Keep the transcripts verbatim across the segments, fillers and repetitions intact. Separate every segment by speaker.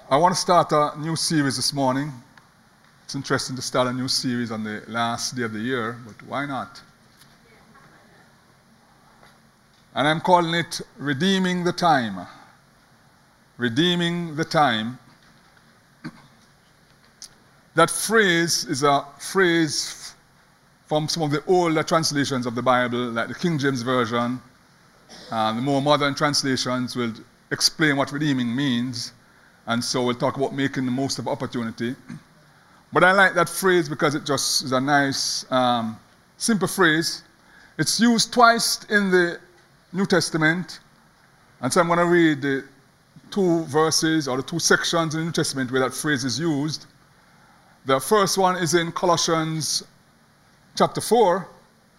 Speaker 1: I want to start a new series this morning. It's interesting to start a new series on the last day of the year, but why not? And I'm calling it Redeeming the Time. Redeeming the Time. That phrase is a phrase from some of the older translations of the Bible, like the King James Version. Uh, the more modern translations will explain what redeeming means. And so we'll talk about making the most of opportunity. But I like that phrase because it just is a nice, um, simple phrase. It's used twice in the New Testament. And so I'm going to read the two verses or the two sections in the New Testament where that phrase is used. The first one is in Colossians chapter four.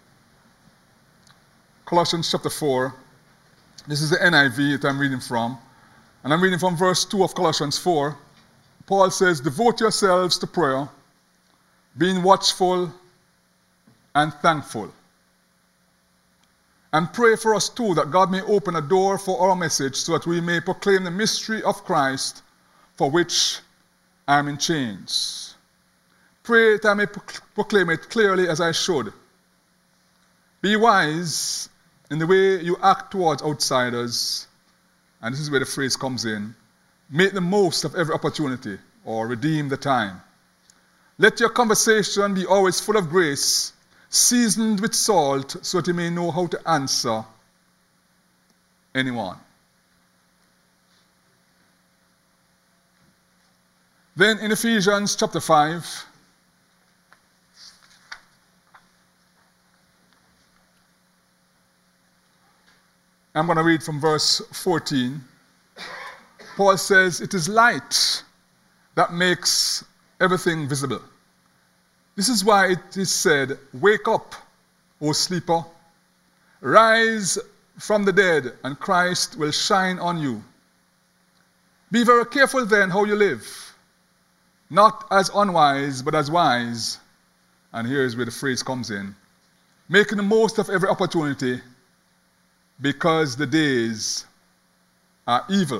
Speaker 1: Colossians chapter four. This is the N I V that I'm reading from. And I'm reading from verse two of Colossians four. Paul says, "Devote yourselves to prayer, being watchful and thankful. And pray for us too, that God may open a door for our message, so that we may proclaim the mystery of Christ, for which I am in chains. Pray that I may proclaim it clearly as I should. Be wise in the way you act towards outsiders." And this is where the phrase comes in. "Make the most of every opportunity," or redeem the time. "Let your conversation be always full of grace, seasoned with salt, so that you may know how to answer anyone." Then in Ephesians chapter five, I'm going to read from verse fourteen. Paul says, "It is light that makes everything visible. This is why it is said, 'Wake up, O sleeper, rise from the dead, and Christ will shine on you.' Be very careful then how you live, not as unwise, but as wise." And here is where the phrase comes in. "Making the most of every opportunity, because the days are evil."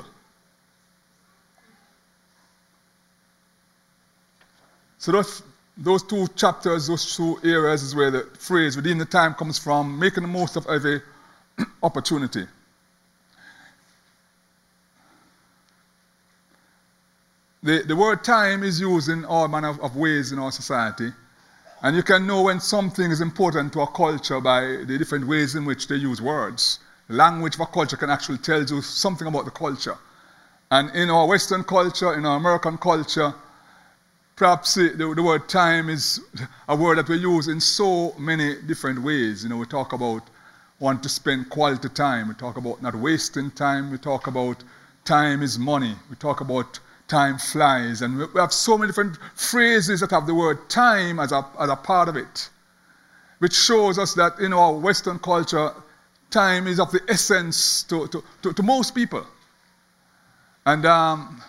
Speaker 1: So those, those two chapters, those two areas is where the phrase "redeem the time" comes from, making the most of every opportunity. The, the word time is used in all manner of, of ways in our society. And you can know when something is important to a culture by the different ways in which they use words. Language of a culture can actually tell you something about the culture. And in our Western culture, in our American culture, perhaps the, the word time is a word that we use in so many different ways. You know, we talk about wanting to spend quality time. We talk about not wasting time. We talk about time is money. We talk about time flies. And we have so many different phrases that have the word time as a, as a part of it, which shows us that in our Western culture, time is of the essence to, to, to, to most people. And um,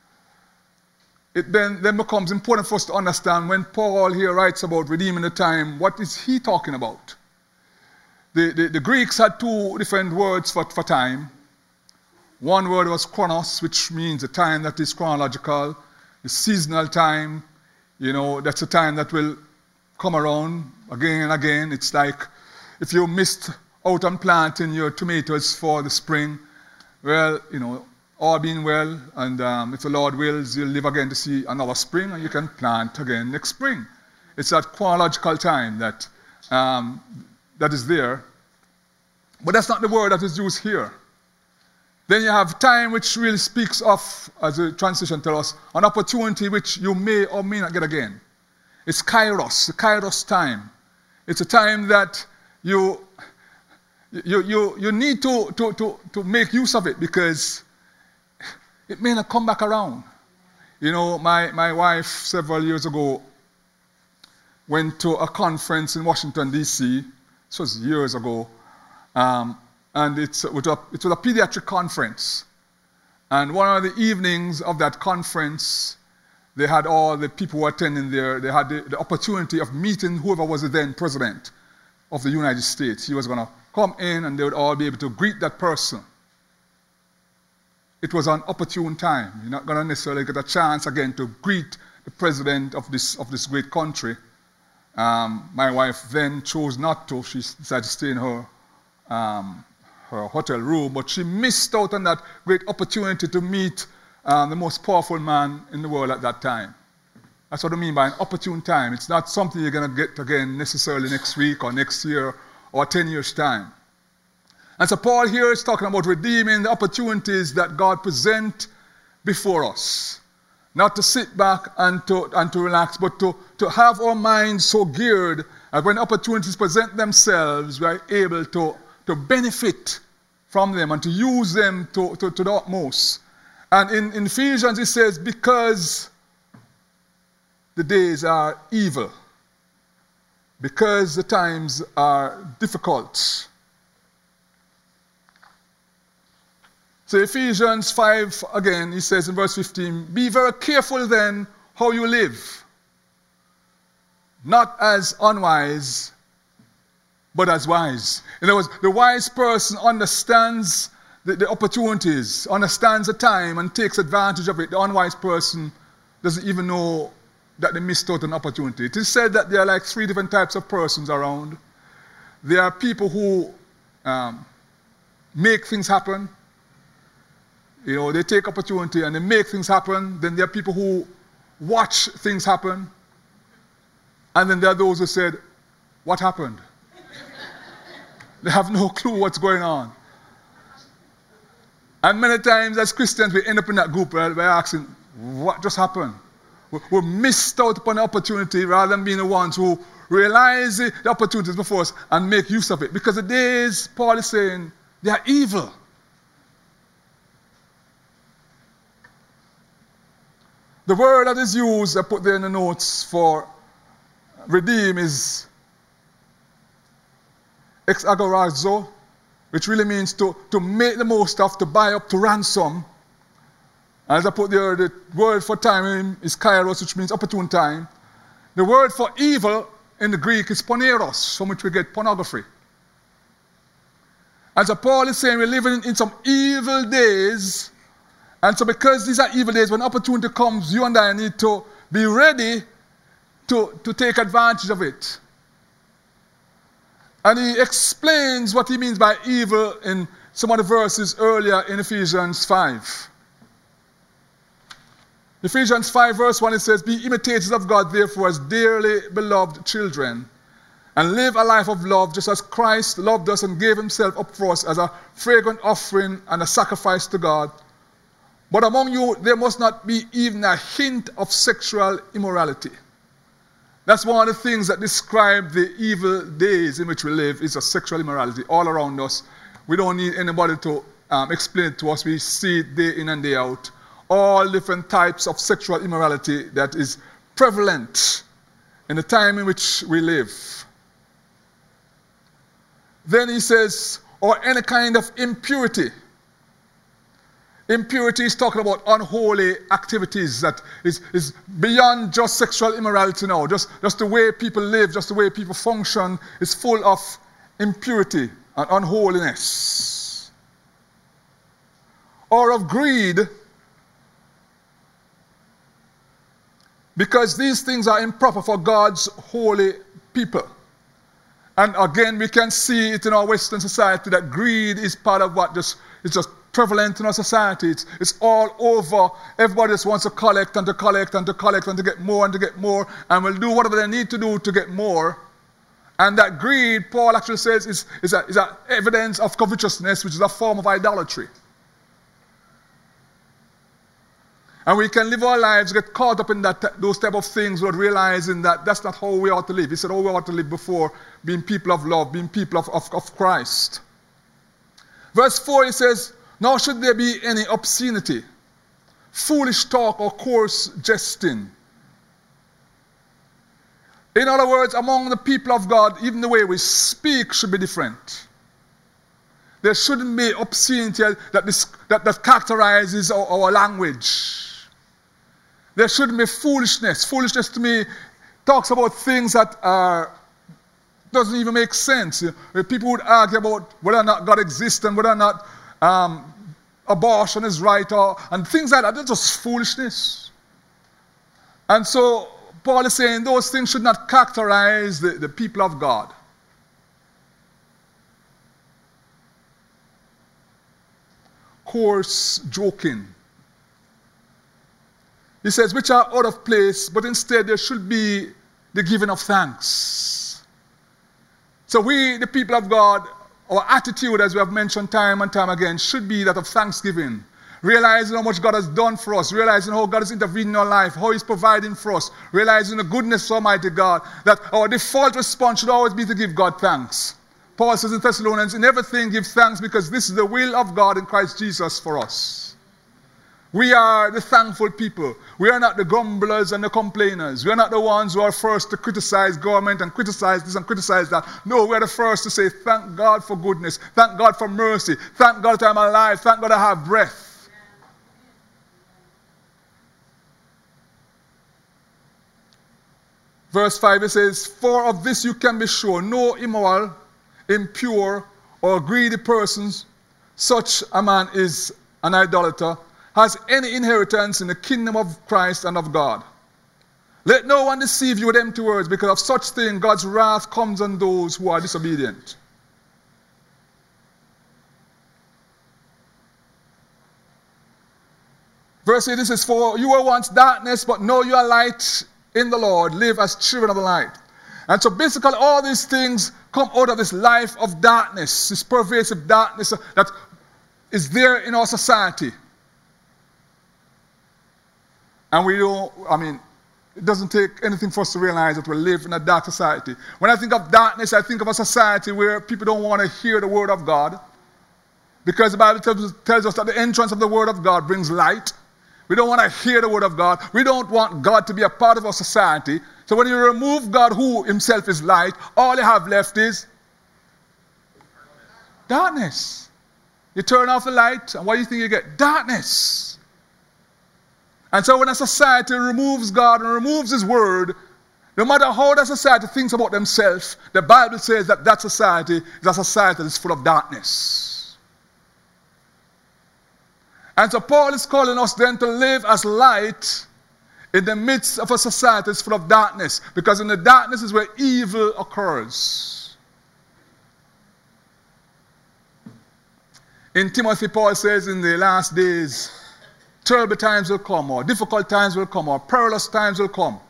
Speaker 1: it then, then becomes important for us to understand when Paul here writes about redeeming the time, what is he talking about? The, the, the Greeks had two different words for, for time. One word was chronos, which means a time that is chronological, the seasonal time. You know, that's a time that will come around again and again. It's like if you missed out on planting your tomatoes for the spring, well, you know, all being well, and um, if the Lord wills, you'll live again to see another spring, and you can plant again next spring. It's that chronological time that, um, that is there. But that's not the word that is used here. Then you have time, which really speaks of, as the translation tells us, an opportunity which you may or may not get again. It's kairos, the kairos time. It's a time that you You, you, you need to, to, to, to make use of it, because it may not come back around. You know, my, my wife several years ago went to a conference in Washington, D C This was years ago. Um, and it's, it, was a, it was a pediatric conference. And one of the evenings of that conference, they had all the people who were attending there, they had the, the opportunity of meeting whoever was the then president of the United States. He was going to come in and they would all be able to greet that person. it was an opportune time. You're not going to necessarily get a chance again to greet the president of this, of this great country. Um, my wife then chose not to. She decided to stay in her, um, her hotel room, but she missed out on that great opportunity to meet um, the most powerful man in the world at that time. That's what I mean by an opportune time. It's not something you're going to get again necessarily next week or next year or ten years' time. And so Paul here is talking about redeeming the opportunities that God present before us. Not to sit back and to, and to relax, but to, to have our minds so geared that when opportunities present themselves, we are able to, to benefit from them and to use them to, to, to the utmost. And in, in Ephesians it says, because the days are evil, because the times are difficult. So Ephesians five, again, he says in verse fifteen, be very careful then how you live, not as unwise, but as wise. In other words, the wise person understands the, the opportunities, understands the time, and takes advantage of it. The unwise person doesn't even know that they missed out on an opportunity. It is said that there are like three different types of persons around. There are people who um, make things happen. You know, they take opportunity and they make things happen. Then there are people who watch things happen. And then there are those who said, what happened? They have no clue what's going on. And many times as Christians, we end up in that group where we're asking, what just happened? We missed out upon the opportunity rather than being the ones who realize the opportunities before us and make use of it. Because the days, Paul is saying, they are evil. The word that is used, I put there in the notes for redeem, is exagorazo, which really means to, to make the most of, to buy up, to ransom. As I put there, the word for time is kairos, which means opportune time. The word for evil in the Greek is poneros, from which we get pornography. And so Paul is saying we're living in some evil days. And so because these are evil days, when opportunity comes, you and I need to be ready to, to take advantage of it. And he explains what he means by evil in some of the verses earlier in Ephesians five. Ephesians five verse one, it says, be imitators of God, therefore, as dearly beloved children, and live a life of love, just as Christ loved us and gave himself up for us as a fragrant offering and a sacrifice to God. But among you, there must not be even a hint of sexual immorality. That's one of the things that describe the evil days in which we live, is a sexual immorality all around us. We don't need anybody to um, explain it to us. We see it day in and day out. All different types of sexual immorality that is prevalent in the time in which we live. Then he says, or any kind of impurity. Impurity is talking about unholy activities that is, is beyond just sexual immorality now. Just, just the way people live, just the way people function is full of impurity and unholiness. Or of greed, because these things are improper for God's holy people. And again, we can see it in our Western society that greed is part of what just is just prevalent in our society. It's, it's all over. Everybody just wants to collect and to collect and to collect and to get more and to get more, and will do whatever they need to do to get more. And that greed, Paul actually says, is, is, a, is a evidence of covetousness, which is a form of idolatry. And we can live our lives, get caught up in that, those type of things without realizing that that's not how we ought to live. He said, how we ought to live before, being people of love, being people of, of, of Christ. Verse four, he says, now should there be any obscenity, foolish talk, or coarse jesting. In other words, among the people of God, even the way we speak should be different. There shouldn't be obscenity that, this, that, that characterizes our, our language. There shouldn't be foolishness. Foolishness to me talks about things that are, doesn't even make sense. People would argue about whether or not God exists and whether or not um, abortion is right, or, and things like that. They're just foolishness. And so Paul is saying those things should not characterize the, the people of God. Coarse joking. He says, which are out of place, but instead there should be the giving of thanks. So we, the people of God, our attitude, as we have mentioned time and time again, should be that of thanksgiving. Realizing how much God has done for us, realizing how God has intervened in our life, how He's providing for us, realizing the goodness of Almighty God, that our default response should always be to give God thanks. Paul says in Thessalonians, in everything give thanks, because this is the will of God in Christ Jesus for us. We are the thankful people. We are not the grumblers and the complainers. We are not the ones who are first to criticize government and criticize this and criticize that. No, we are the first to say, thank God for goodness. Thank God for mercy. Thank God that I'm alive. Thank God I have breath. Verse five, it says, for of this you can be sure, no immoral, impure, or greedy persons, such a man is an idolater, has any inheritance in the kingdom of Christ and of God. Let no one deceive you with empty words, because of such thing God's wrath comes on those who are disobedient. Verse eight, this is, for you were once darkness, but now you are light in the Lord. Live as children of the light. And so basically all these things come out of this life of darkness, this pervasive darkness that is there in our society. And we don't, I mean, it doesn't take anything for us to realize that we live in a dark society. When I think of darkness, I think of a society where people don't want to hear the word of God. Because the Bible tells, tells us that the entrance of the word of God brings light. We don't want to hear the word of God. We don't want God to be a part of our society. So when you remove God, who himself is light, all you have left is darkness. You turn off the light, and what do you think you get? Darkness. And so when a society removes God and removes His word, no matter how that society thinks about themselves, the Bible says that that society is a society that is full of darkness. And so Paul is calling us then to live as light in the midst of a society that is full of darkness, because in the darkness is where evil occurs. In Timothy, Paul says, in the last days, terrible times will come, or difficult times will come, or perilous times will come.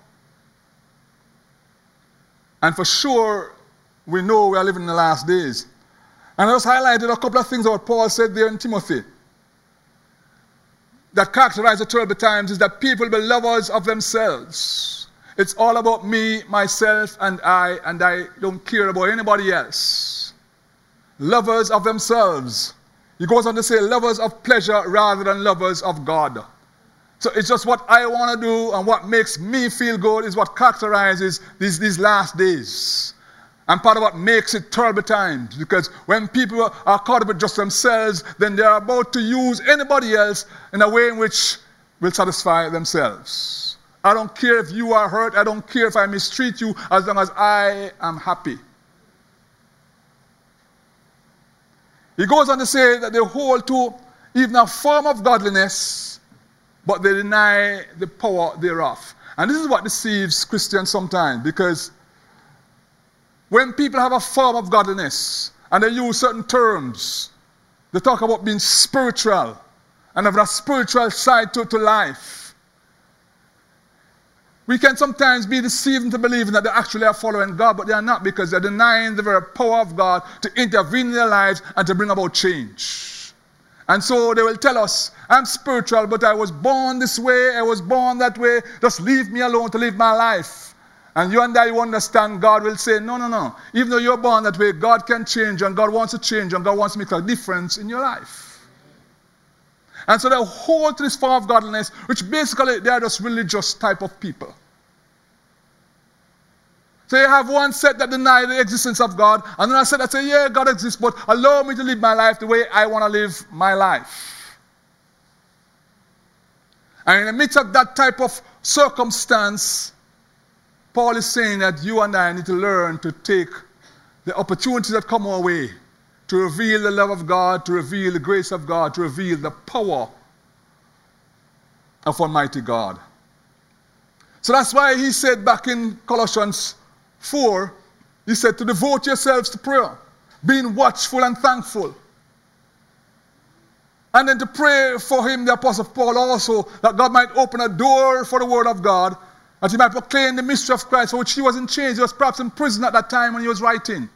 Speaker 1: And for sure, we know we are living in the last days. And I just highlighted a couple of things that Paul said there in Timothy that characterize the terrible times is that people will be lovers of themselves. It's all about me, myself, and I, and I don't care about anybody else. Lovers of themselves. He goes on to say, lovers of pleasure rather than lovers of God. So it's just what I want to do and what makes me feel good is what characterizes these, these last days. And part of what makes it terrible times. Because when people are caught up with just themselves, then they are about to use anybody else in a way in which will satisfy themselves. I don't care if you are hurt. I don't care if I mistreat you, as long as I am happy. He goes on to say that they hold to even a form of godliness, but they deny the power thereof. And this is what deceives Christians sometimes, because when people have a form of godliness and they use certain terms, they talk about being spiritual and having a spiritual side to, to life. We can sometimes be deceived into believing that they actually are following God, but they are not, because they're denying the very power of God to intervene in their lives and to bring about change. And so they will tell us, I'm spiritual, but I was born this way, I was born that way, just leave me alone to live my life. And you and I, you understand, God will say, no, no, no. Even though you're born that way, God can change, and God wants to change, and God wants to make a difference in your life. And so they hold to this form of godliness, which basically they are just religious type of people. So you have one set that deny the existence of God, and another set that say, yeah, God exists, but allow me to live my life the way I want to live my life. And in the midst of that type of circumstance, Paul is saying that you and I need to learn to take the opportunities that come our way to reveal the love of God, to reveal the grace of God, to reveal the power of Almighty God. So that's why he said back in Colossians four, he said to devote yourselves to prayer, being watchful and thankful. And then to pray for him, the Apostle Paul also, that God might open a door for the word of God, that he might proclaim the mystery of Christ, for which he was in chains. He was perhaps in prison at that time when he was writing.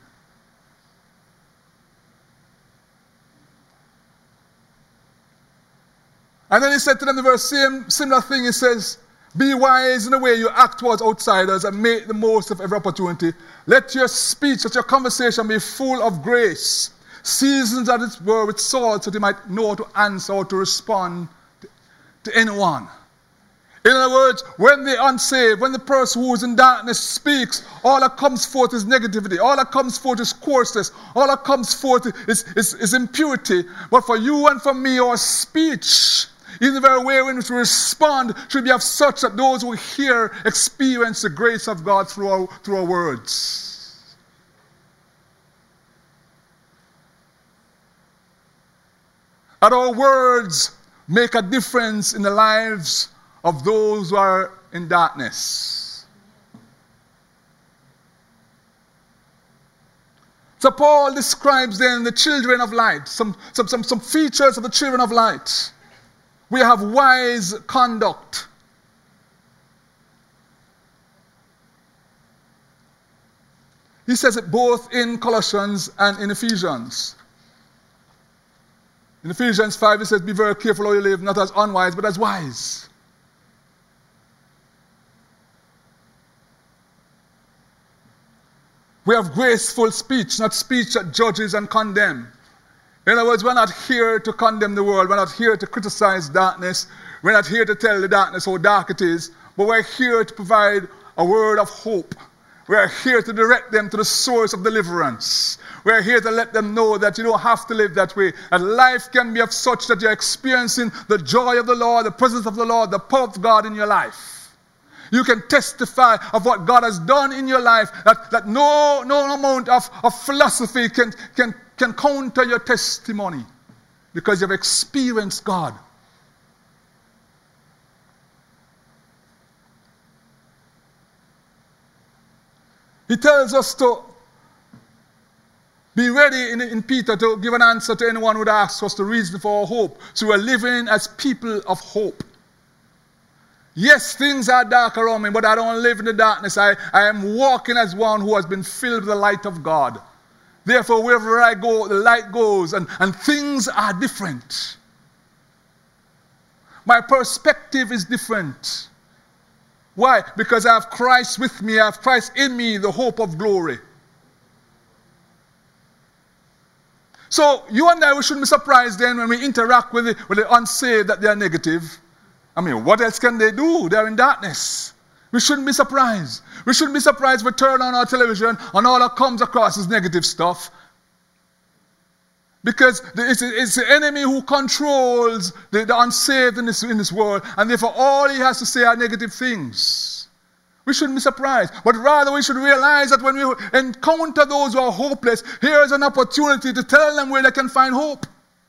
Speaker 1: And then he said to them the very same similar thing. He says, be wise in the way you act towards outsiders and make the most of every opportunity. Let your speech, let your conversation be full of grace, seasoned as it were with salt, so that you might know how to answer or to respond to, to anyone. In other words, when the unsaved, when the person who is in darkness speaks, all that comes forth is negativity. All that comes forth is coarseness. All that comes forth is, is, is impurity. But for you and for me, our speech, in the very way in which we respond, should be of such that those who hear experience the grace of God through our, through our words. That our words make a difference in the lives of those who are in darkness. So Paul describes then the children of light, some, some, some, some features of the children of light. We have wise conduct. He says it both in Colossians and in Ephesians. In Ephesians five, he says, be very careful how you live, not as unwise, but as wise. We have graceful speech, not speech that judges and condemns. In other words, we're not here to condemn the world. We're not here to criticize darkness. We're not here to tell the darkness how dark it is. But we're here to provide a word of hope. We're here to direct them to the source of deliverance. We're here to let them know that you don't have to live that way. That life can be of such that you're experiencing the joy of the Lord, the presence of the Lord, the power of God in your life. You can testify of what God has done in your life, that, that no, no amount of, of philosophy can, can, can counter your testimony, because you've experienced God. He tells us to be ready in, in Peter to give an answer to anyone who would ask us the reason for our hope. So we're living as people of hope. Yes, things are dark around me, but I don't live in the darkness. I, I am walking as one who has been filled with the light of God. Therefore, wherever I go, the light goes, and, and things are different. My perspective is different. Why? Because I have Christ with me, I have Christ in me, the hope of glory. So, you and I, we shouldn't be surprised then when we interact with the, with the unsaved that they are negative. I mean, what else can they do? They're in darkness. We shouldn't be surprised. We shouldn't be surprised if we turn on our television and all that comes across is negative stuff. Because it's, it's the enemy who controls the, the unsaved in this, in this world, and therefore all he has to say are negative things. We shouldn't be surprised, but rather we should realize that when we encounter those who are hopeless, here is an opportunity to tell them where they can find hope.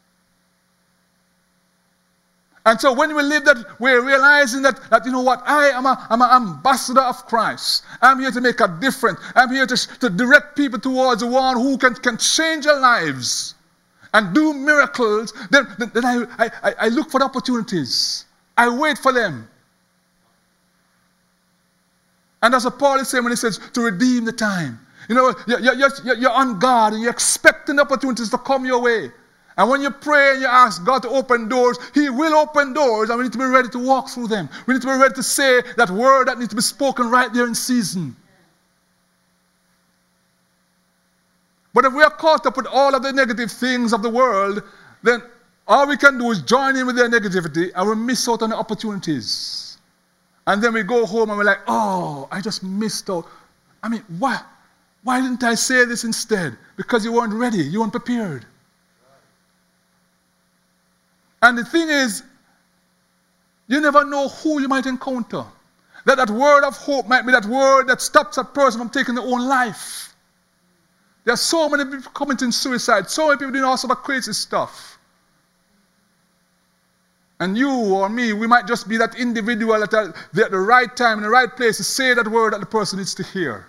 Speaker 1: And so when we live that way, realizing that, that you know what, I am a, I'm an ambassador of Christ. I'm here to make a difference. I'm here to, to direct people towards the one who can, can change their lives and do miracles. Then, then I, I, I look for the opportunities. I wait for them. And that's what Paul is saying when he says to redeem the time. You know, you're, you're, you're on guard and you're expecting opportunities to come your way. And when you pray and you ask God to open doors, He will open doors, and we need to be ready to walk through them. We need to be ready to say that word that needs to be spoken right there in season. But if we are caught up with all of the negative things of the world, then all we can do is join in with their negativity, and we miss out on the opportunities. And then we go home and we're like, oh, I just missed out. I mean, why? Why didn't I say this instead? Because you weren't ready, you weren't prepared. And the thing is, you never know who you might encounter. That that word of hope might be that word that stops a person from taking their own life. There are so many people committing suicide, so many people doing all sorts of crazy stuff. And you or me, we might just be that individual at the, at the right time, in the right place to say that word that the person needs to hear.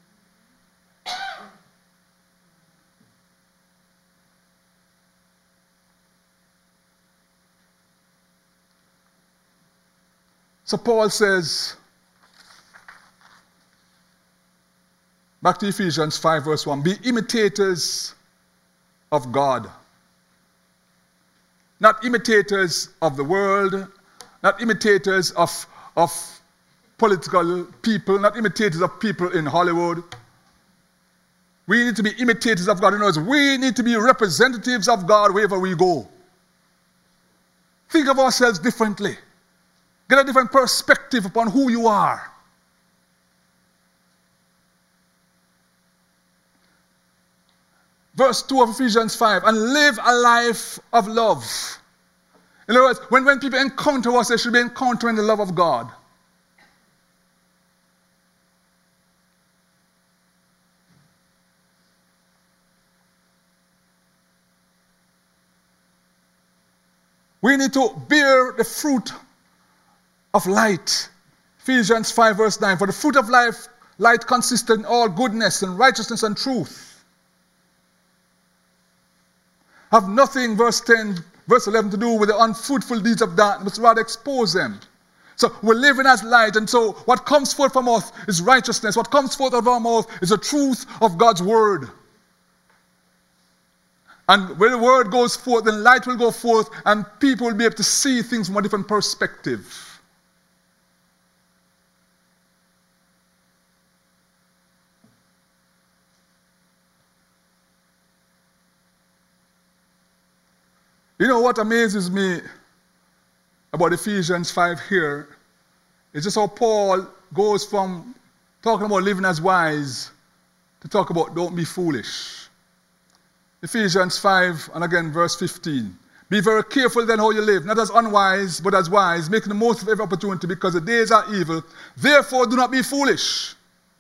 Speaker 1: So Paul says, back to Ephesians five verse one, be imitators of God. Not imitators of the world, not imitators of, of political people, not imitators of people in Hollywood. We need to be imitators of God. In other words, we need to be representatives of God wherever we go. Think of ourselves differently. Get a different perspective upon who you are. Verse two of Ephesians five, and live a life of love. In other words, when, when people encounter us, they should be encountering the love of God. We need to bear the fruit of light. Ephesians five verse nine, for the fruit of life, light consists in all goodness and righteousness and truth. Have nothing, verse ten, verse eleven, to do with the unfruitful deeds of darkness, but rather expose them. So we're living as light, and so what comes forth from us is righteousness. What comes forth of our mouth is the truth of God's word. And when the word goes forth, then light will go forth, and people will be able to see things from a different perspective. You know what amazes me about Ephesians five here is just how Paul goes from talking about living as wise to talk about don't be foolish. Ephesians five, and again verse fifteen. Be very careful then how you live, not as unwise, but as wise, making the most of every opportunity, because the days are evil. Therefore do not be foolish,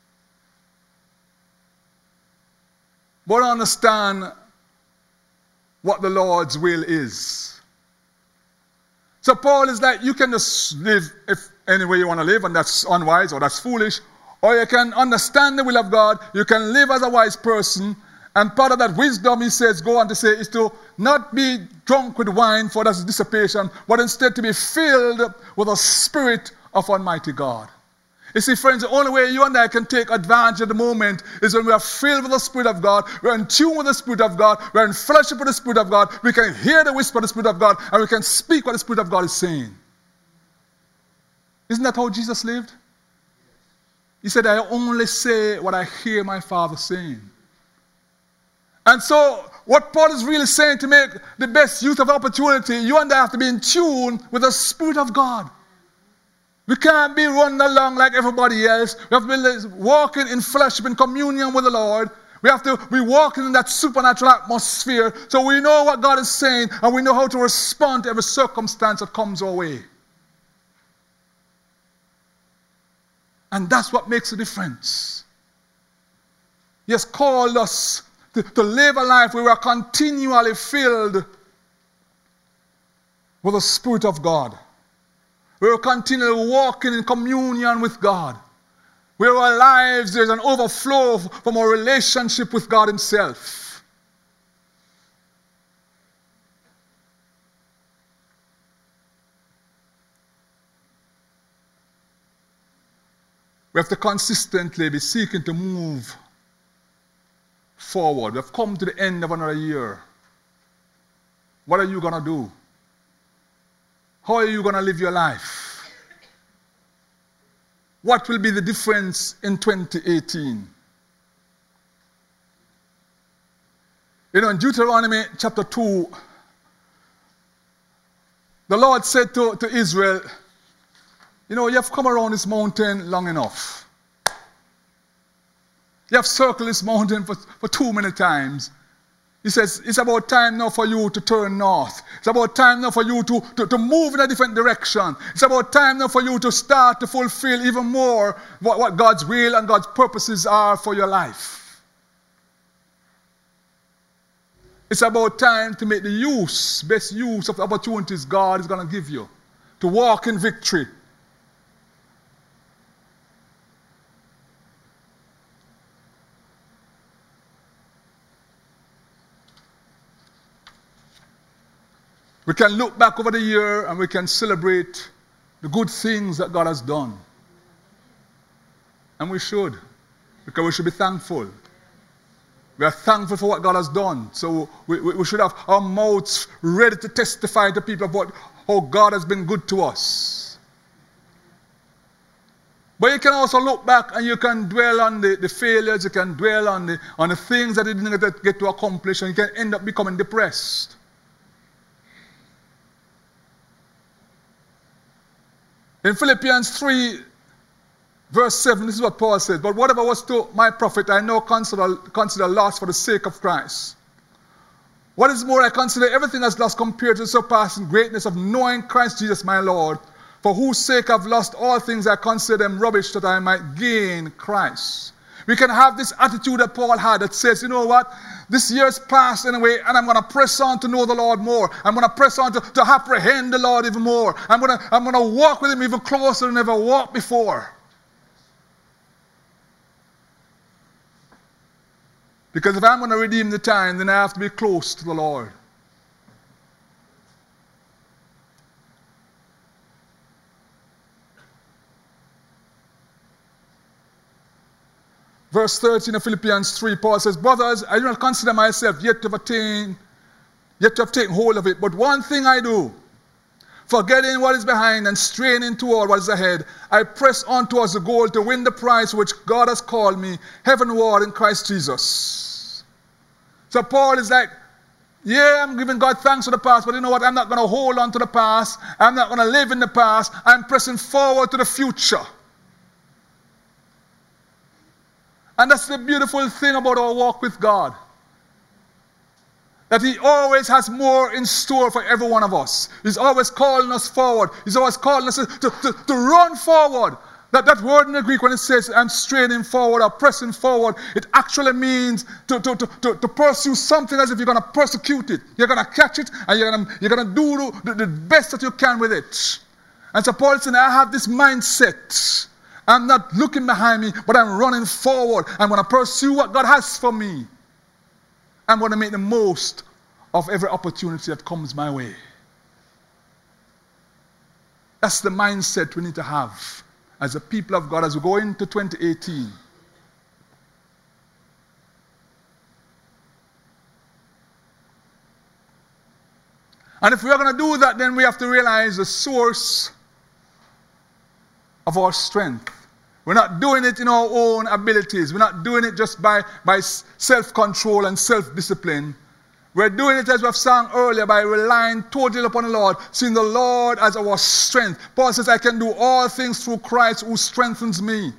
Speaker 1: but understand what the Lord's will is. So Paul is like, you can just live if any way you want to live, and that's unwise or that's foolish, or you can understand the will of God, you can live as a wise person, and part of that wisdom, he says, go on to say, is to not be drunk with wine, for that's dissipation, but instead to be filled with the Spirit of Almighty God. You see, friends, the only way you and I can take advantage of the moment is when we are filled with the Spirit of God, we're in tune with the Spirit of God, we're in fellowship with the Spirit of God, we can hear the whisper of the Spirit of God, and we can speak what the Spirit of God is saying. Isn't that how Jesus lived? He said, I only say what I hear my Father saying. And so, what Paul is really saying, to make the best use of opportunity, you and I have to be in tune with the Spirit of God. We can't be running along like everybody else. We have to be walking in fellowship, in communion with the Lord. We have to be walking in that supernatural atmosphere so we know what God is saying and we know how to respond to every circumstance that comes our way. And that's what makes a difference. He has called us to, to live a life where we are continually filled with the Spirit of God. We will continue walking in communion with God. Where our lives, there's an overflow from our relationship with God Himself. We have to consistently be seeking to move forward. We have come to the end of another year. What are you going to do? How are you going to live your life? What will be the difference in twenty eighteen? You know, in Deuteronomy chapter two, the Lord said to, to Israel, you know, you have come around this mountain long enough. You have circled this mountain for, for too many times. He says, it's about time now for you to turn north. It's about time now for you to, to, to move in a different direction. It's about time now for you to start to fulfill even more what, what God's will and God's purposes are for your life. It's about time to make the use, best use of the opportunities God is going to give you to walk in victory. We can look back over the year and we can celebrate the good things that God has done. And we should, because we should be thankful. We are thankful for what God has done. So we, we, we should have our mouths ready to testify to people about how God has been good to us. But you can also look back and you can dwell on the, the failures, you can dwell on the, on the things that you didn't get, get to accomplish, and you can end up becoming depressed. In Philippians three, verse seven, this is what Paul says. But whatever was to my profit, I now consider, consider loss for the sake of Christ. What is more, I consider everything as lost compared to the surpassing greatness of knowing Christ Jesus my Lord, for whose sake I've lost all things, I consider them rubbish, that I might gain Christ. We can have this attitude that Paul had that says, you know what? This year's passed anyway, and I'm going to press on to know the Lord more. I'm going to press on to, to apprehend the Lord even more. I'm going to, I'm going to walk with Him even closer than ever walked before. Because if I'm going to redeem the time, then I have to be close to the Lord. Verse thirteen of Philippians three, Paul says, brothers, I do not consider myself yet to have attained, yet to have taken hold of it. But one thing I do, forgetting what is behind and straining toward what is ahead, I press on towards the goal to win the prize which God has called me heavenward in Christ Jesus. So Paul is like, yeah, I'm giving God thanks for the past, but you know what? I'm not going to hold on to the past. I'm not going to live in the past. I'm pressing forward to the future. And that's the beautiful thing about our walk with God. That He always has more in store for every one of us. He's always calling us forward. He's always calling us to, to, to run forward. That, that word in the Greek, when it says I'm straining forward or pressing forward, it actually means to, to, to, to, to pursue something as if you're going to persecute it. You're going to catch it and you're going to, you're going to do the, the best that you can with it. And so Paul is saying, I have this mindset. I'm not looking behind me, but I'm running forward. I'm going to pursue what God has for me. I'm going to make the most of every opportunity that comes my way. That's the mindset we need to have as a people of God as we go into twenty eighteen. And if we are going to do that, then we have to realize the source of our strength. We're not doing it in our own abilities. We're not doing it just by, by self-control and self-discipline. We're doing it, as we've sung earlier, by relying totally upon the Lord, seeing the Lord as our strength. Paul says, I can do all things through Christ who strengthens me.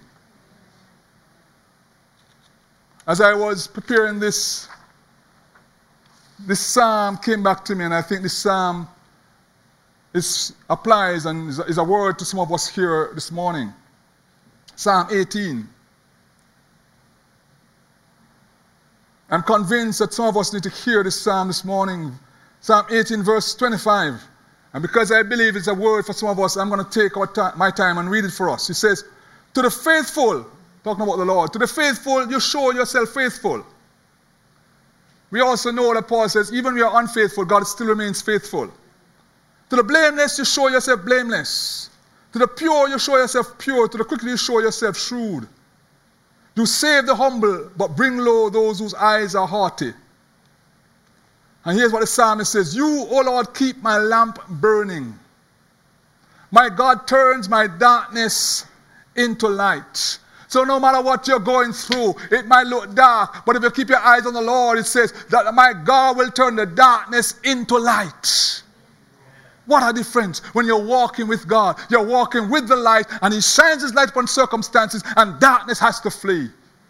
Speaker 1: As I was preparing this, this psalm came back to me, and I think this psalm is, applies and is a, is a word to some of us here this morning. Psalm eighteen. I'm convinced that some of us need to hear this psalm this morning. Psalm eighteen, verse twenty-five. And because I believe it's a word for some of us, I'm going to take our ta- my time and read it for us. It says, to the faithful, talking about the Lord, to the faithful, you show yourself faithful. We also know that Paul says, even when we are unfaithful, God still remains faithful. To the blameless, you show yourself blameless. To the pure, you show yourself pure. To the quickly, you show yourself shrewd. You save the humble, but bring low those whose eyes are haughty. And here's what the psalmist says, you, O Lord, keep my lamp burning. My God turns my darkness into light. So no matter what you're going through, it might look dark, but if you keep your eyes on the Lord, it says that my God will turn the darkness into light. What a difference when you're walking with God. You're walking with the light, and He shines His light upon circumstances, and darkness has to flee.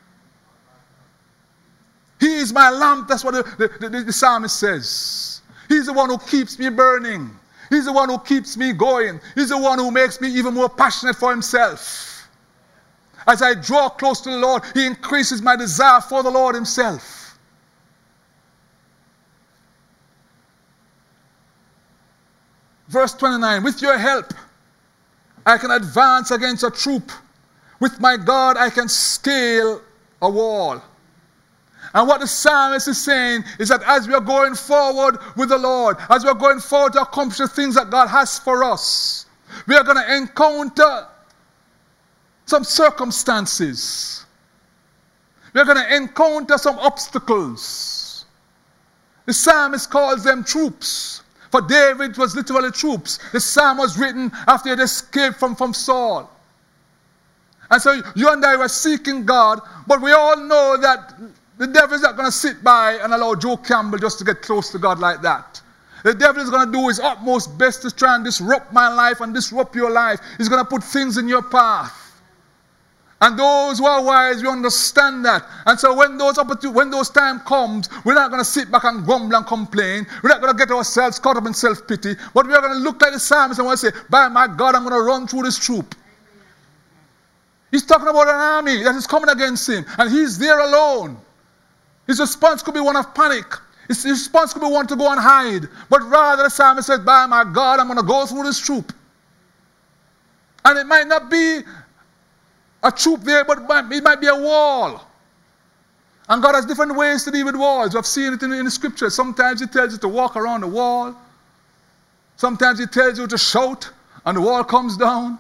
Speaker 1: He is my lamp. That's what the, the, the, the psalmist says. He's the one who keeps me burning. He's the one who keeps me going. He's the one who makes me even more passionate for Himself. As I draw close to the Lord, He increases my desire for the Lord Himself. Verse twenty-nine, with your help, I can advance against a troop. With my God, I can scale a wall. And what the psalmist is saying is that as we are going forward with the Lord, as we are going forward to accomplish the things that God has for us, we are going to encounter some circumstances. We are going to encounter some obstacles. The psalmist calls them troops. For David, it was literally troops. The psalm was written after he had escaped from, from Saul. And so you and I were seeking God, but we all know that the devil is not going to sit by and allow Joe Campbell just to get close to God like that. The devil is going to do his utmost best to try and disrupt my life and disrupt your life. He's going to put things in your path. And those who are wise, we understand that. And so when those opportunities, when those time comes, we're not going to sit back and grumble and complain. We're not going to get ourselves caught up in self-pity. But we are going to look like the psalmist and we'll say, by my God, I'm going to run through this troop. He's talking about an army that is coming against him. And he's there alone. His response could be one of panic. His response could be one to go and hide. But rather the psalmist says, by my God, I'm going to go through this troop. And it might not be a troop there, but it might be a wall. And God has different ways to deal with walls. We've seen it in, in the scriptures. Sometimes He tells you to walk around the wall. Sometimes He tells you to shout and the wall comes down.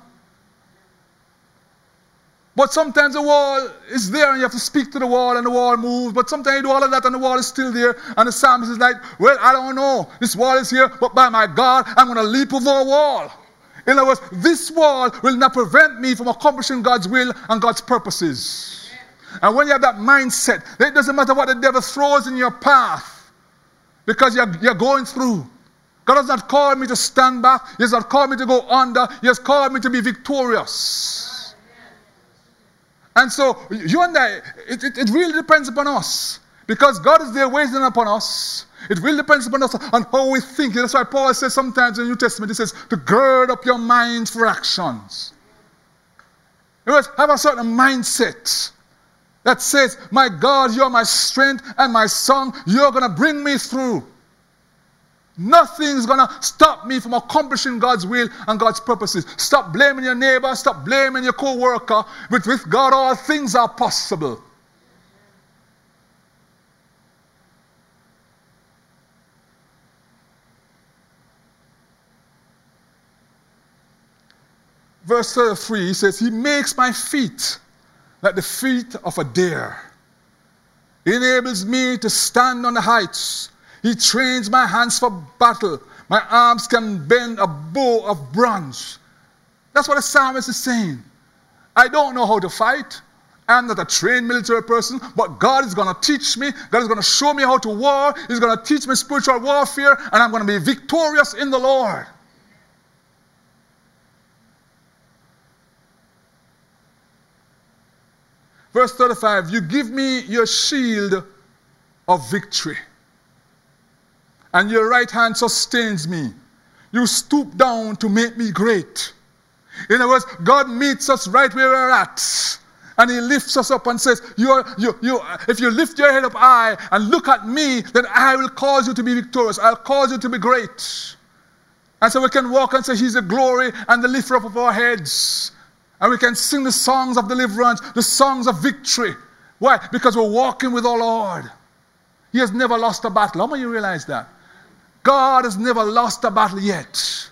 Speaker 1: But sometimes the wall is there and you have to speak to the wall and the wall moves. But sometimes you do all of that and the wall is still there. And the psalmist is like, well, I don't know. This wall is here, but by my God, I'm going to leap over a wall. In other words, this wall will not prevent me from accomplishing God's will and God's purposes. And when you have that mindset, it doesn't matter what the devil throws in your path, because you're, you're going through. God has not called me to stand back. He has not called me to go under. He has called me to be victorious. And so, you and I, it, it, it really depends upon us. Because God is there waiting upon us. It really depends upon us on how we think. That's why Paul says sometimes in the New Testament, he says, to gird up your minds for actions. In other words, have a certain mindset that says, my God, you're my strength and my song. You're going to bring me through. Nothing's going to stop me from accomplishing God's will and God's purposes. Stop blaming your neighbor. Stop blaming your co-worker. But with God, all things are possible. Verse thirty-three, he says, He makes my feet like the feet of a deer. He enables me to stand on the heights. He trains my hands for battle. My arms can bend a bow of bronze. That's what the psalmist is saying. I don't know how to fight. I'm not a trained military person, but God is going to teach me. God is going to show me how to war. He's going to teach me spiritual warfare, and I'm going to be victorious in the Lord. Verse thirty-five, you give me your shield of victory, and your right hand sustains me. You stoop down to make me great. In other words, God meets us right where we're at, and He lifts us up and says, you are, you, you, if you lift your head up high and look at me, then I will cause you to be victorious. I'll cause you to be great. And so we can walk and say, He's the glory and the lifter up of our heads. And we can sing the songs of deliverance, the songs of victory. Why? Because we're walking with our Lord. He has never lost a battle. How many of you realize that? God has never lost a battle yet.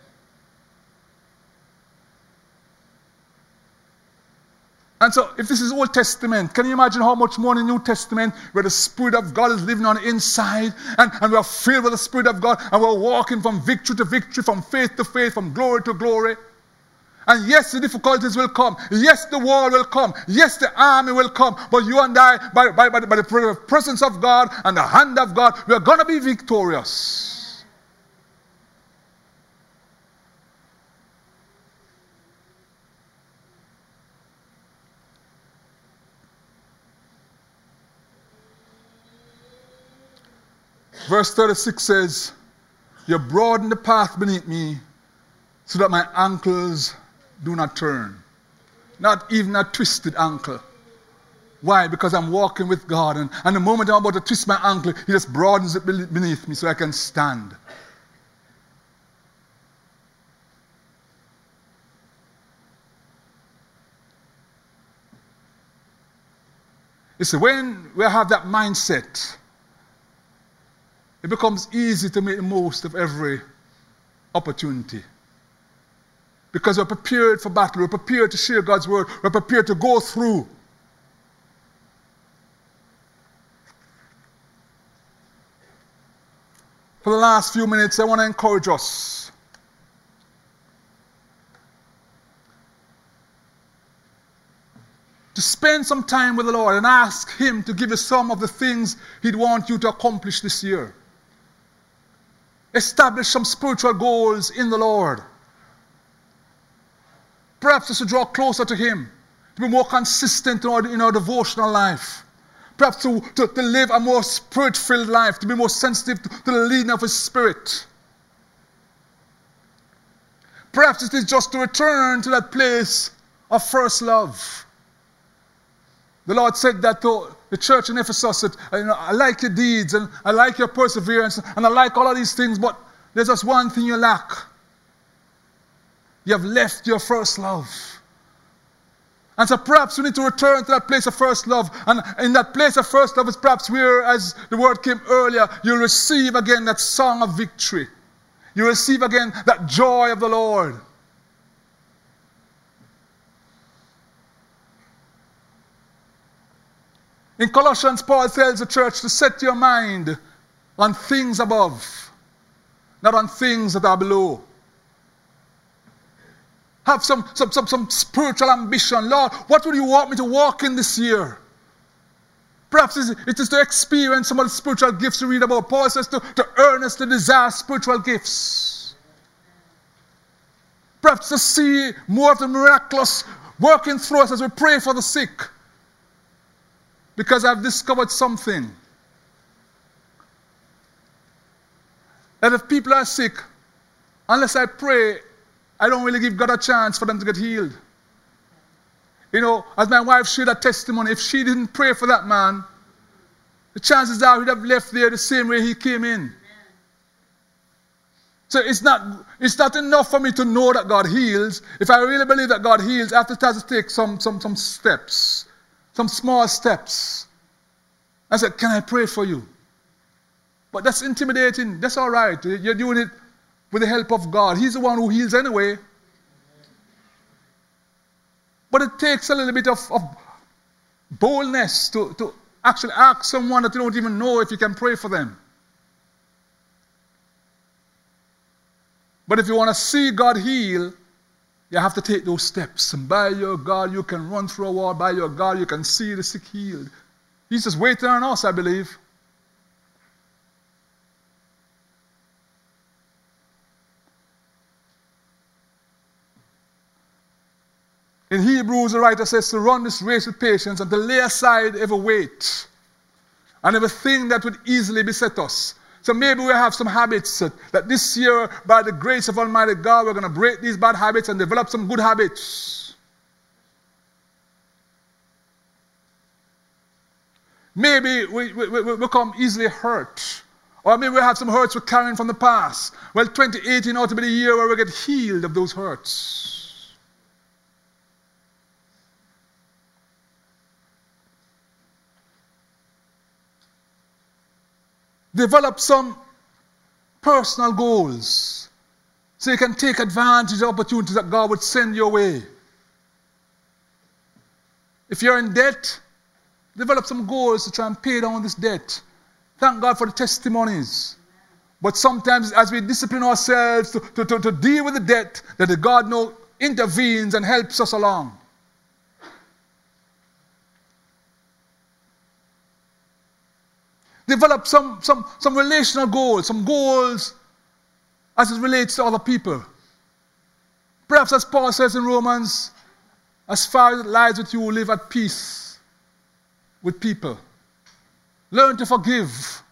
Speaker 1: And so, if this is Old Testament, can you imagine how much more in the New Testament, where the Spirit of God is living on the inside, and, and we are filled with the Spirit of God, and we're walking from victory to victory, from faith to faith, from glory to glory. And yes, the difficulties will come. Yes, the war will come. Yes, the army will come. But you and I, by, by, by, the, by the presence of God and the hand of God, we are going to be victorious. Verse thirty-six says, you broaden the path beneath me so that my ankles do not turn. Not even a twisted ankle. Why? Because I'm walking with God, and, and the moment I'm about to twist my ankle, He just broadens it beneath me so I can stand. You see, when we have that mindset, it becomes easy to make the most of every opportunity. Because we're prepared for battle, we're prepared to share God's word, we're prepared to go through. For the last few minutes, I want to encourage us to spend some time with the Lord and ask Him to give you some of the things He'd want you to accomplish this year. Establish some spiritual goals in the Lord. Perhaps just to draw closer to Him, to be more consistent in our, in our devotional life. Perhaps to, to, to live a more spirit-filled life, to be more sensitive to, to the leading of His Spirit. Perhaps it is just to return to that place of first love. The Lord said that to the church in Ephesus, that, you know, I like your deeds, and I like your perseverance, and I like all of these things, but there's just one thing you lack. You have left your first love. And so perhaps you need to return to that place of first love. And in that place of first love is perhaps where, as the word came earlier, you'll receive again that song of victory. You'll receive again that joy of the Lord. In Colossians, Paul tells the church to set your mind on things above, not on things that are below. Have some, some, some, some spiritual ambition. Lord, what would you want me to walk in this year? Perhaps it is to experience some of the spiritual gifts you read about. Paul says to, to earnestly desire spiritual gifts. Perhaps to see more of the miraculous working through us as we pray for the sick. Because I've discovered something. That if people are sick, unless I pray, I don't really give God a chance for them to get healed. You know, as my wife shared a testimony, if she didn't pray for that man, the chances are he'd have left there the same way he came in. So it's not, it's not enough for me to know that God heals. If I really believe that God heals, I have to start to take some, some, some steps, some small steps. I said, can I pray for you? But that's intimidating. That's all right. You're doing it with the help of God. He's the one who heals anyway. But it takes a little bit of, of boldness to, to actually ask someone that you don't even know if you can pray for them. But if you want to see God heal, you have to take those steps. And by your God, you can run through a wall. By your God, you can see the sick healed. He's just waiting on us, I believe. In Hebrews, the writer says to run this race with patience and to lay aside every weight and everything that would easily beset us. So maybe we have some habits that, that this year, by the grace of Almighty God, we're going to break these bad habits and develop some good habits. Maybe we, we, we become easily hurt. Or maybe we have some hurts we're carrying from the past. Well, twenty eighteen ought to be the year where we get healed of those hurts. Develop some personal goals so you can take advantage of opportunities that God would send your way. If you're in debt, develop some goals to try and pay down this debt. Thank God for the testimonies. But sometimes as we discipline ourselves to, to, to, to deal with the debt, that the God now intervenes and helps us along. Develop some, some, some relational goals, some goals as it relates to other people. Perhaps as Paul says in Romans, as far as it lies with you, live at peace with people. Learn to forgive.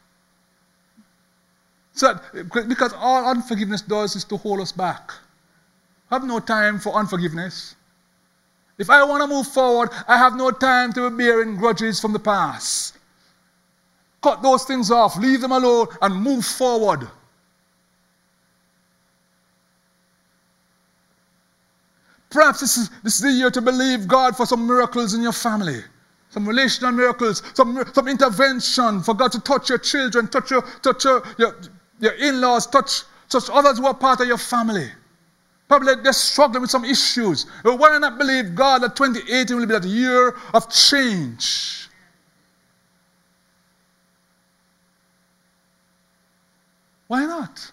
Speaker 1: So that, because all unforgiveness does is to hold us back. I have no time for unforgiveness. If I want to move forward, I have no time to be bearing grudges from the past. Cut those things off, leave them alone, and move forward. Perhaps this is, this is the year to believe God for some miracles in your family. Some relational miracles, some, some intervention for God to touch your children, touch your, touch your, your, your in-laws, touch, touch others who are part of your family. Probably they're struggling with some issues. But why not believe God that twenty eighteen will be that year of change? Why not?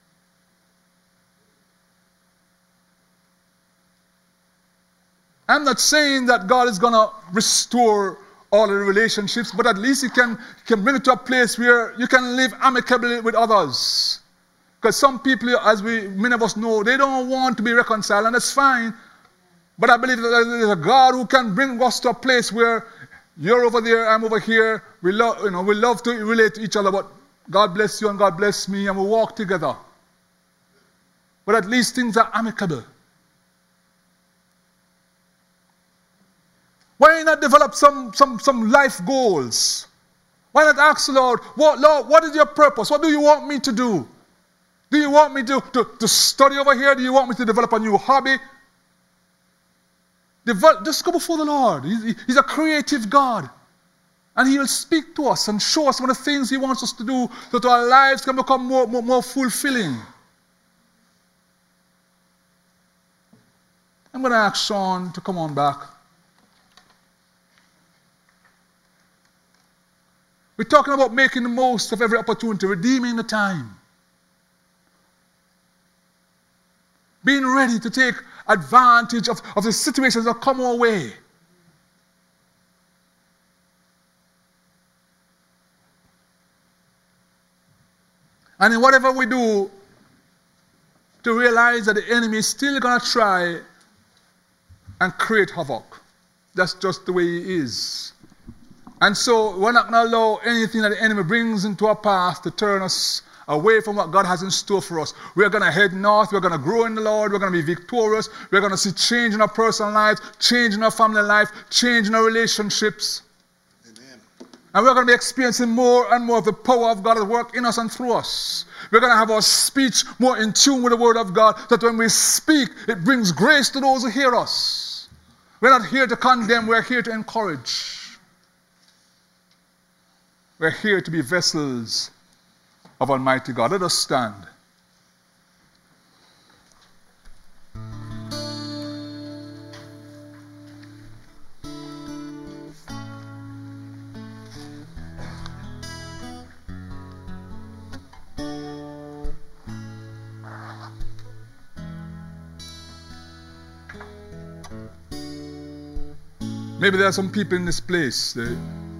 Speaker 1: I'm not saying that God is going to restore all the relationships, but at least He can, can bring it to a place where you can live amicably with others. Because some people, as we many of us know, they don't want to be reconciled, and that's fine. But I believe that there is a God who can bring us to a place where you're over there, I'm over here. We love, you know, we love to relate to each other, but God bless you and God bless me, and we walk together. But at least things are amicable. Why not develop some, some, some life goals? Why not ask the Lord, what, Lord, what is your purpose? What do you want me to do? Do you want me to, to, to study over here? Do you want me to develop a new hobby? Develop, just go before the Lord. He's, he's a creative God. And He will speak to us and show us some of the things He wants us to do so that our lives can become more, more, more fulfilling. I'm going to ask Sean to come on back. We're talking about making the most of every opportunity, redeeming the time. Being ready to take advantage of, of the situations that come our way. And in whatever we do, to realize that the enemy is still going to try and create havoc. That's just the way he is. And so we're not going to allow anything that the enemy brings into our path to turn us away from what God has in store for us. We're going to head north. We're going to grow in the Lord. We're going to be victorious. We're going to see change in our personal lives, change in our family life, change in our relationships. Amen. And we're going to be experiencing more and more of the power of God at work in us and through us. We're going to have our speech more in tune with the Word of God, that when we speak, it brings grace to those who hear us. We're not here to condemn. We're here to encourage. We're here to be vessels of Almighty God. Let us stand. Maybe there are some people in this place. They,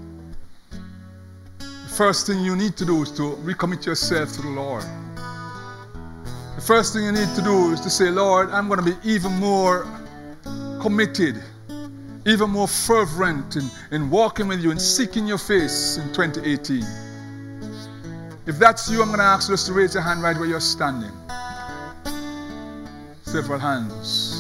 Speaker 1: first thing you need to do is to recommit yourself to the Lord. The first thing you need to do is to say, Lord, I'm going to be even more committed, even more fervent in, in walking with you and seeking your face in twenty eighteen. If that's you, I'm going to ask you just to raise your hand right where you're standing. Several hands.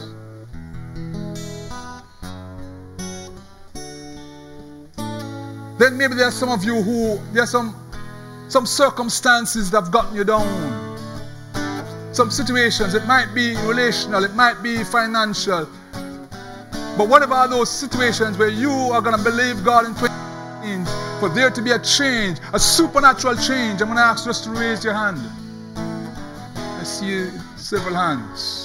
Speaker 1: Then maybe there are some of you who, there are some, some circumstances that have gotten you down. Some situations, it might be relational, it might be financial. But whatever are those situations where you are going to believe God in twenty eighteen for there to be a change, a supernatural change, I'm going to ask you just to raise your hand. I see several hands.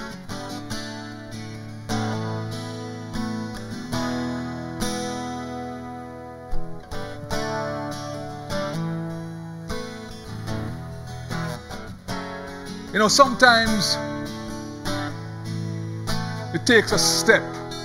Speaker 1: You know, sometimes it takes a step,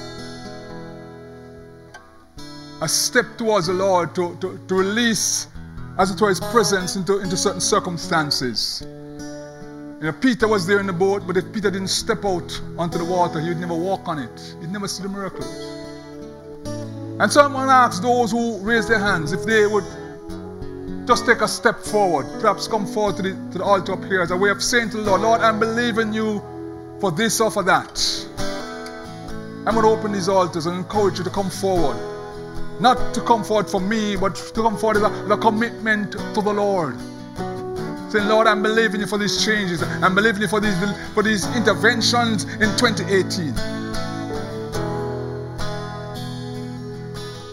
Speaker 1: a step towards the Lord to, to, to release, as it were, His presence into, into certain circumstances. You know, Peter was there in the boat, but if Peter didn't step out onto the water, he would never walk on it. He'd never see the miracles. And so I'm going to ask those who raise their hands if they would just take a step forward, perhaps come forward to the, to the altar up here as a way of saying to the Lord, Lord, I'm believing you for this or for that. I'm going to open these altars and encourage you to come forward. Not to come forward for me, but to come forward as a, as a commitment to the Lord. Saying, Lord, I'm believing you for these changes. I'm believing you for these, for these interventions in twenty eighteen.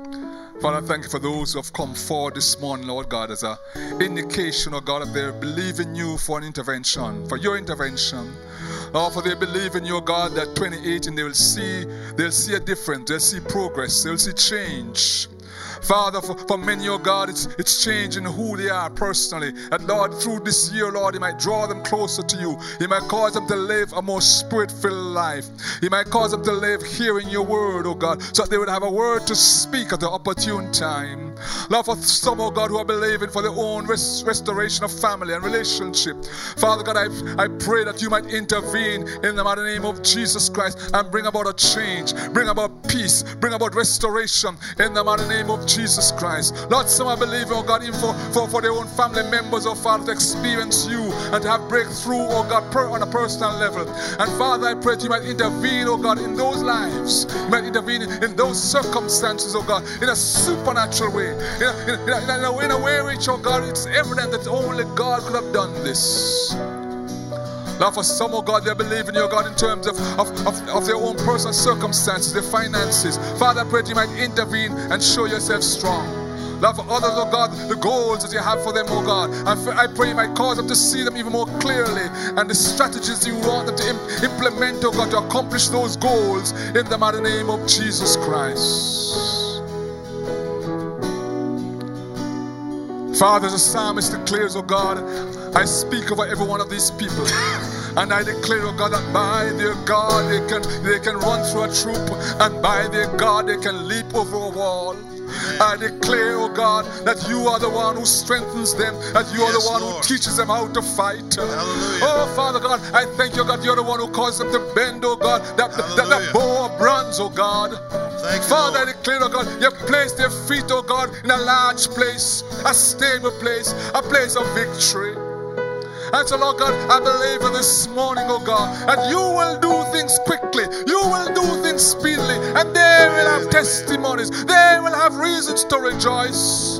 Speaker 1: Father, thank you for those who have come forward this morning, Lord God, as an indication, oh God, that they believe in you for an intervention, for your intervention. Lord, for they believe in you, God, that twenty eighteen they will see, they'll see a difference, they'll see progress, they'll see change. Father, for, for many, oh God, it's, it's changing who they are personally. And Lord, through this year, Lord, you might draw them closer to you. You might cause them to live a more spirit-filled life. You might cause them to live hearing your word, oh God, so that they would have a word to speak at the opportune time. Lord, for some, oh God, who are believing for their own res restoration of family and relationship. Father God, I, I pray that you might intervene in the mighty name of Jesus Christ and bring about a change, bring about peace, bring about restoration in the mighty name of Jesus Christ. Lord, some are believing, oh God, even for, for, for their own family members, oh Father, to experience you and to have breakthrough, oh God, per, on a personal level. And Father, I pray that you might intervene, oh God, in those lives. You might intervene in those circumstances, oh God, in a supernatural way. In a, in, a, in, a, in a way which, oh God, it's evident that only God could have done this. Lord, for some, oh God, they believe in you, God, in terms of, of, of, of their own personal circumstances, their finances. Father, I pray that you might intervene and show yourself strong. Lord, for others, oh God, the goals that you have for them, oh God, I pray you might cause them to see them even more clearly and the strategies you want them to im implement, oh God, to accomplish those goals in the mighty name of Jesus Christ. Father, as the psalmist declares, oh God, I speak over every one of these people. And I declare, oh God, that by their God they can, they can run through a troop, and by their God they can leap over a wall. I declare, oh God, that you are the one who strengthens them, that you are yes, the one Lord. Who teaches them how to fight. Hallelujah. Oh, Father God, I thank you, God, you're the one who causes them to bend, oh God, that, that, that bow of bronze, oh God. Thank Father, you, I declare, oh God, you place their feet, oh God, in a large place, a stable place, a place of victory. And so, Lord God, I believe in this morning, oh God, and you will do things quickly. You will do things speedily. And they will have testimonies. They will have reasons to rejoice.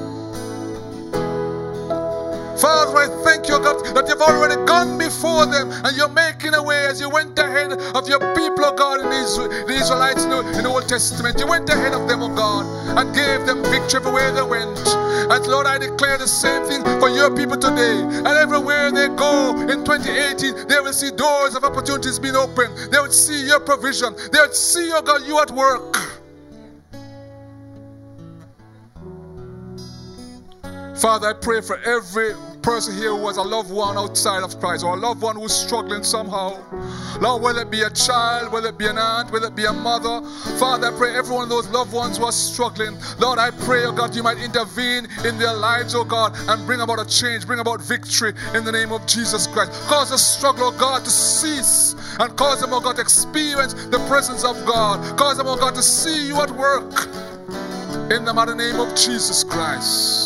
Speaker 1: Father, I thank you, God, that you've already gone before them and you're making a way as you went ahead of your people, oh God, in the Israelites in the Old Testament. You went ahead of them, oh God, and gave them victory everywhere they went. And Lord, I declare the same thing for your people today. And everywhere they go in twenty eighteen, they will see doors of opportunities being opened. They will see your provision. They will see, oh God, you at work. Father, I pray for every person here who has a loved one outside of Christ, or a loved one who's struggling somehow. Lord, whether it be a child, whether it be an aunt, whether it be a mother, Father, I pray every one of those loved ones who are struggling, Lord, I pray, oh God, you might intervene in their lives, oh God, and bring about a change, bring about victory in the name of Jesus Christ. Cause the struggle, oh God, to cease, and cause them, oh God, to experience the presence of God. Cause them, oh God, to see you at work in the mighty name of Jesus Christ.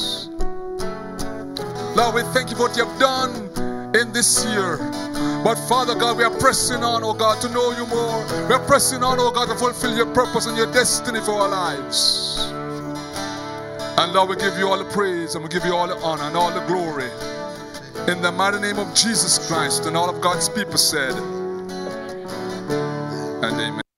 Speaker 1: Lord, we thank you for what you have done in this year. But Father God, we are pressing on, oh God, to know you more. We are pressing on, oh God, to fulfill your purpose and your destiny for our lives. And Lord, we give you all the praise and we give you all the honor and all the glory. In the mighty name of Jesus Christ, and all of God's people said, and amen.